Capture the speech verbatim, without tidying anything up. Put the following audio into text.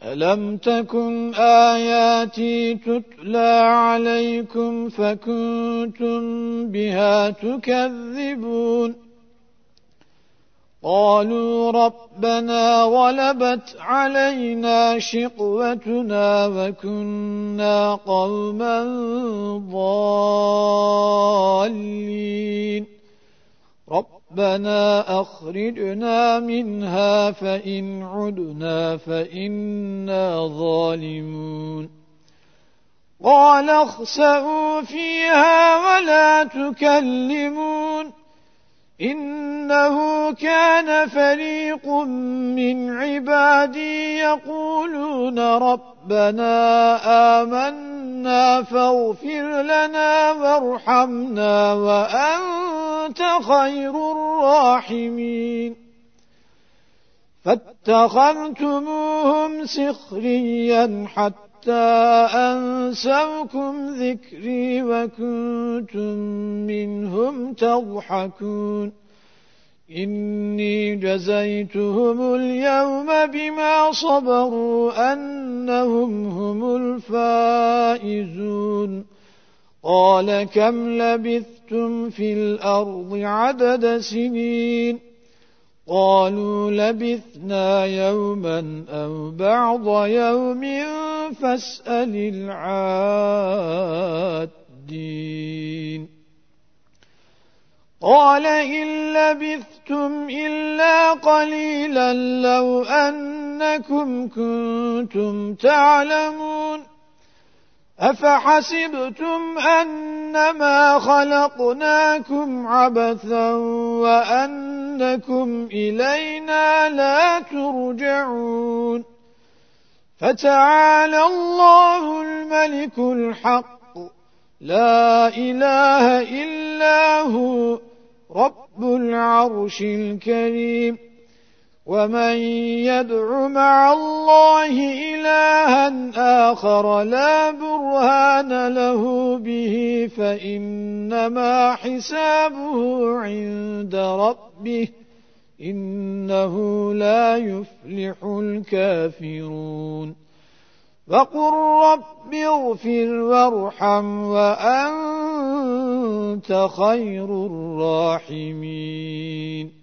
ألم تكن آياتي تتلى عليكم فكنتم بها تكذبون قالوا ربنا غلبت علينا شقوتنا وكنا قوما ضالين ربنا أخرجنا منها فإن عدنا فإنا ظالمون قال اخسئوا فيها ولا تكلمون إنه كان فريق من عبادي يقولون ربنا آمنا فاغفر لنا وارحمنا وأنت خير الراحمين فاتخذتموهم سخريا حتى أنسوكم ذكري وكنتم منهم تضحكون إني جزيتهم اليوم بما صبروا أنهم هم الفائزون قال كم لبثتم في الأرض عدد سنين قالوا لبثنا يوما أو بعض يوم فاسأل العادين قال إن لبثتم إلا قليلا لو أنكم كنتم تعلمون أفحسبتم أنما خلقناكم عبثا وأنكم إلينا لا ترجعون فتعالى الله الملك الحق لا إله إلا هو رب العرش الكريم ومن يدع مع الله إلها آخر لا برهان له به فإنما حسابه عند ربه إنه لا يفلح الكافرون وقل رب اغفر وارحم وأنت خير الراحمين